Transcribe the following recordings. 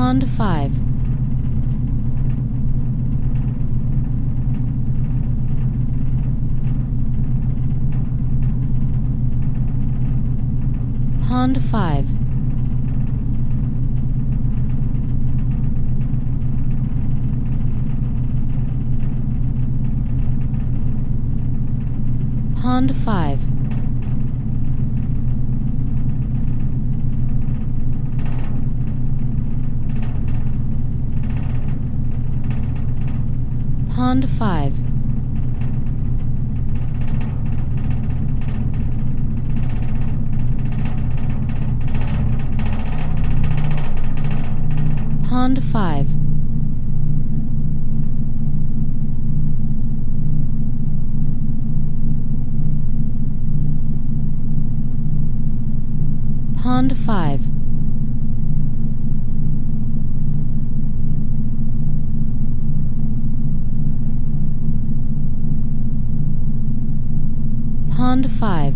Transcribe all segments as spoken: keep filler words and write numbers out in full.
Pond five. Pond five. Pond five. Pond five. Pond five. Pond five. Pond five.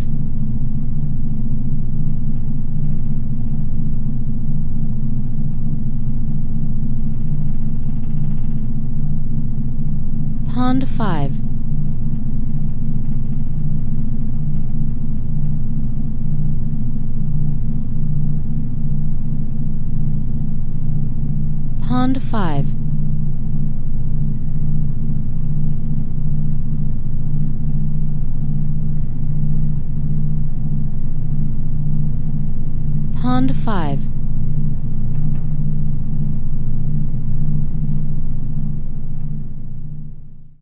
Pond five. Pond five. Pond five.